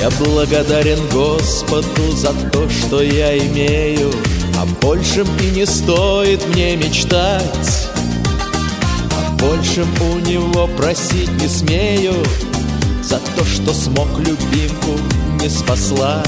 Я благодарен Господу за то, что я имею, о большем и не стоит мне мечтать. О большем у Него просить не смею, за то, что смог любимку не спаслать.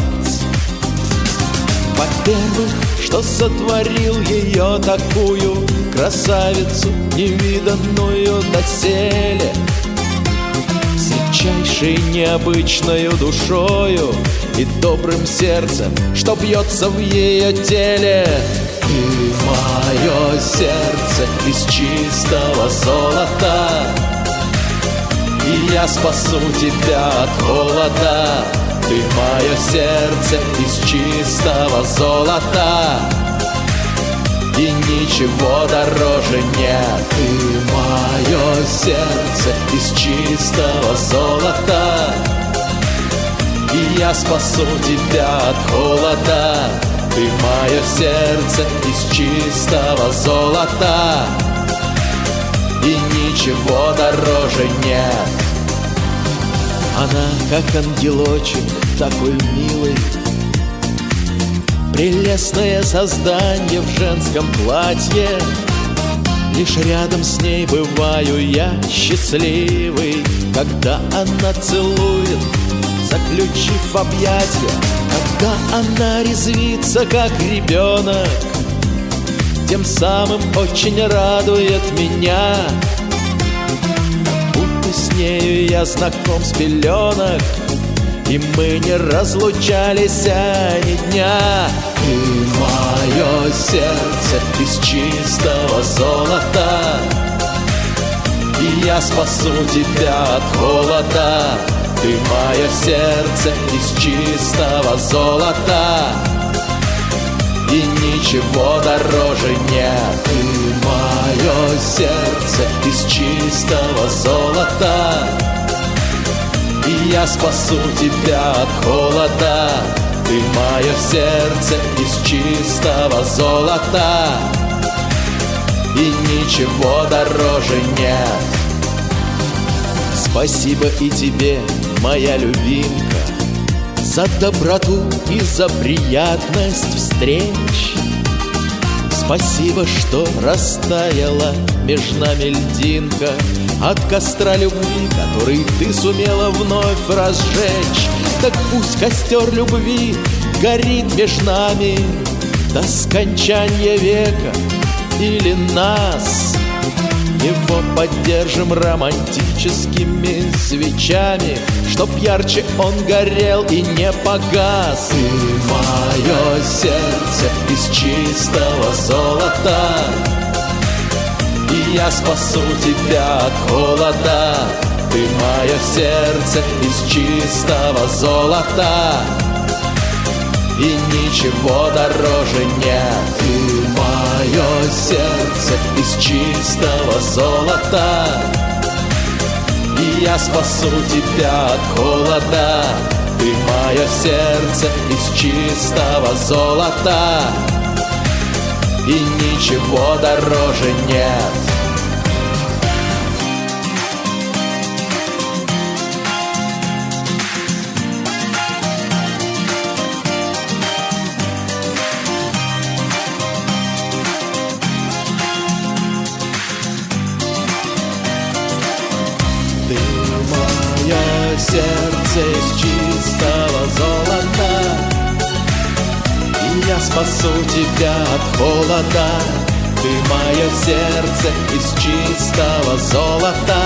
Во-первых, что сотворил ее такую красавицу, невиданную доселе, с редчайшей необычною душою и добрым сердцем, что бьется в ее теле. Ты мое сердце из чистого золота, и я спасу тебя от холода. Ты мое сердце из чистого золота, и ничего дороже нет. Ты мое сердце из чистого золота, и я спасу тебя от холода. Ты мое сердце из чистого золота, и ничего дороже нет. Она как ангелочек, такой милый, прелестное создание в женском платье. Лишь рядом с ней бываю я счастливый, когда она целует, заключив объятия, когда она резвится, как ребенок, тем самым очень радует меня. С нею я знаком с пеленок, и мы не разлучались ни дня. Ты мое сердце из чистого золота, и я спасу тебя от холода. Ты мое сердце из чистого золота, и ничего дороже нет. Ты мое сердце из чистого золота, и я спасу тебя от холода. Ты мое сердце из чистого золота, и ничего дороже нет. Спасибо и тебе, моя любимка, за доброту и за приятность встреч. Спасибо, что растаяла между нами льдинка от костра любви, который ты сумела вновь разжечь. Так пусть костер любви горит между нами до скончания века или нас. Его поддержим романтическими свечами, чтоб ярче он горел и не погас. Ты мое сердце из чистого золота, и я спасу тебя от холода. Ты мое сердце из чистого золота, и ничего дороже нет. Ты мое сердце из чистого золота, и я спасу тебя от холода. Ты мое сердце из чистого золота, и ничего дороже нет. Ты мое сердце из чистого золота, и я спасу тебя от холода. Ты мое сердце из чистого золота,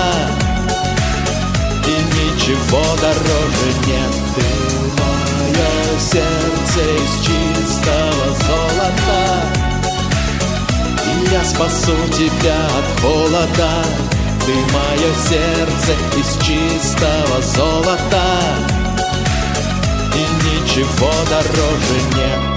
и ничего дороже нет. Ты мое сердце из чистого золота, и я спасу тебя от холода. Ты мое сердце из чистого золота, и ничего дороже нет.